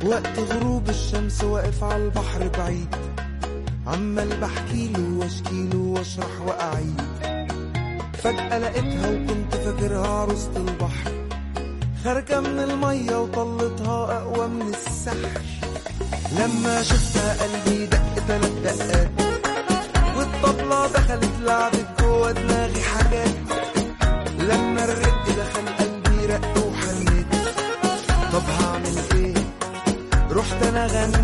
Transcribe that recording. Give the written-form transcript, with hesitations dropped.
وقت غروب الشمس واقف على البحر بعيد، عمال بحكيله واشكيله واشرح واعيد. فجأة لقيتها وكنت فاكرها عروسة البحر، خارجة من المية وطلتها أقوى من السحر. لما شفتها قلبي دق 3 دقات، والطبلة دخلت لعبت جوا دماغي حاجات. لما الرق دخل قلبي رق وحنيت، طب هعمل ايه؟ رحت انا غنيت